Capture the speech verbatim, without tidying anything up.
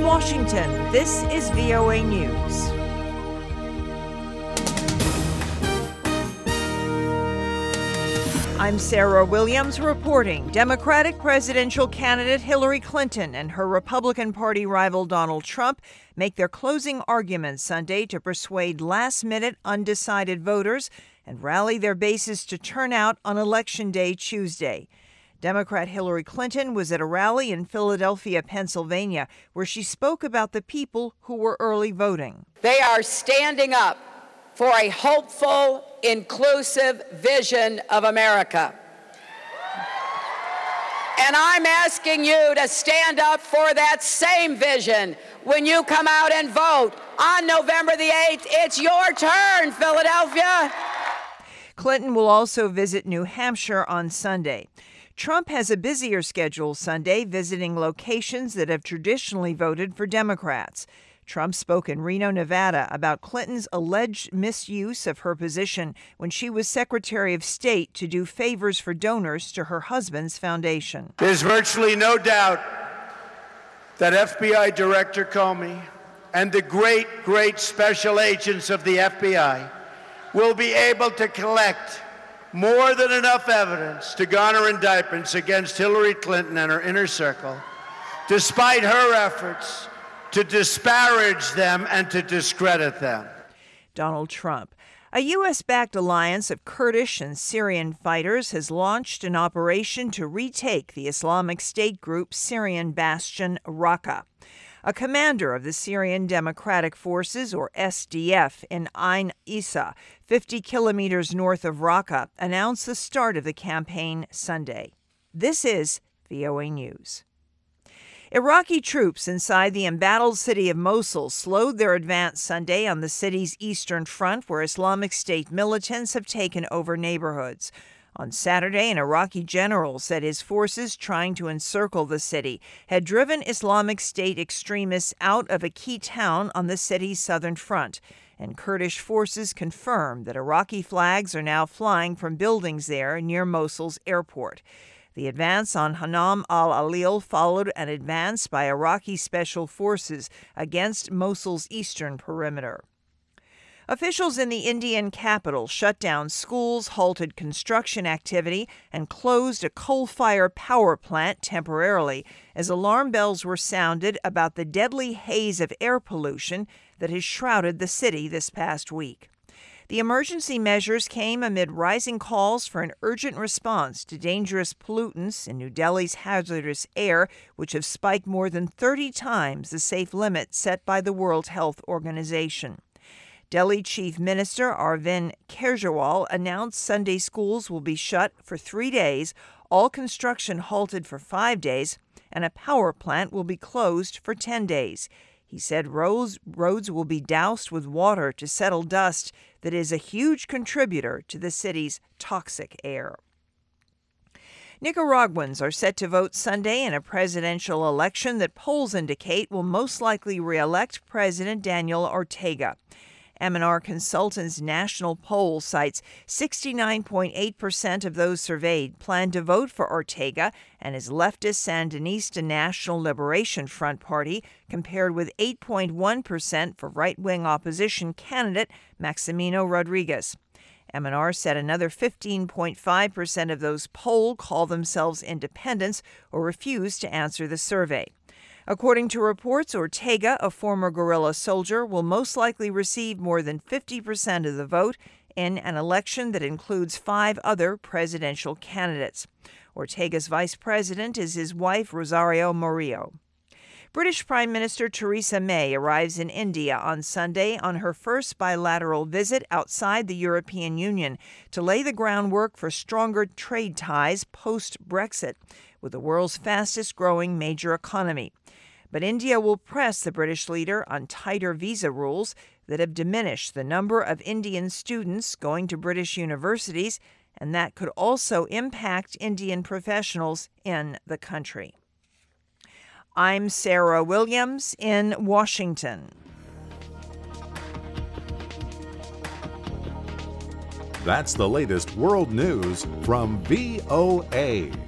Washington, this is V O A News. I'm Sarah Williams reporting. Democratic presidential candidate Hillary Clinton and her Republican Party rival Donald Trump make their closing arguments Sunday to persuade last-minute undecided voters and rally their bases to turn out on Election Day Tuesday. Democrat Hillary Clinton was at a rally in Philadelphia, Pennsylvania, where she spoke about the people who were early voting. They are standing up for a hopeful, inclusive vision of America. And I'm asking you to stand up for that same vision when you come out and vote on November the eighth. It's your turn, Philadelphia. Clinton will also visit New Hampshire on Sunday. Trump has a busier schedule Sunday, visiting locations that have traditionally voted for Democrats. Trump spoke in Reno, Nevada, about Clinton's alleged misuse of her position when she was Secretary of State to do favors for donors to her husband's foundation. There's virtually no doubt that F B I Director Comey and the great, great special agents of the F B I will be able to collect more than enough evidence to garner indictments against Hillary Clinton and her inner circle, despite her efforts to disparage them and to discredit them. Donald Trump. A U S-backed alliance of Kurdish and Syrian fighters has launched an operation to retake the Islamic State group's Syrian bastion, Raqqa. A commander of the Syrian Democratic Forces, or S D F, in Ain Issa, fifty kilometers north of Raqqa, announced the start of the campaign Sunday. This is V O A News. Iraqi troops inside the embattled city of Mosul slowed their advance Sunday on the city's eastern front, where Islamic State militants have taken over neighborhoods. On Saturday, an Iraqi general said his forces trying to encircle the city had driven Islamic State extremists out of a key town on the city's southern front, and Kurdish forces confirmed that Iraqi flags are now flying from buildings there near Mosul's airport. The advance on Hanam al-Alil followed an advance by Iraqi special forces against Mosul's eastern perimeter. Officials in the Indian capital shut down schools, halted construction activity, and closed a coal-fired power plant temporarily as alarm bells were sounded about the deadly haze of air pollution that has shrouded the city this past week. The emergency measures came amid rising calls for an urgent response to dangerous pollutants in New Delhi's hazardous air, which have spiked more than thirty times the safe limit set by the World Health Organization. Delhi Chief Minister Arvind Kejriwal announced Sunday schools will be shut for three days, all construction halted for five days, and a power plant will be closed for ten days. He said roads, roads will be doused with water to settle dust that is a huge contributor to the city's toxic air. Nicaraguans are set to vote Sunday in a presidential election that polls indicate will most likely re-elect President Daniel Ortega. M and R Consultants' national poll cites sixty-nine point eight percent of those surveyed plan to vote for Ortega and his leftist Sandinista National Liberation Front party, compared with eight point one percent for right-wing opposition candidate Maximino Rodriguez. M and R said another fifteen point five percent of those polled call themselves independents or refuse to answer the survey. According to reports, Ortega, a former guerrilla soldier, will most likely receive more than fifty percent of the vote in an election that includes five other presidential candidates. Ortega's vice president is his wife, Rosario Murillo. British Prime Minister Theresa May arrives in India on Sunday on her first bilateral visit outside the European Union to lay the groundwork for stronger trade ties post-Brexit with the world's fastest-growing major economy. But India will press the British leader on tighter visa rules that have diminished the number of Indian students going to British universities, and that could also impact Indian professionals in the country. I'm Sarah Williams in Washington. That's the latest world news from V O A.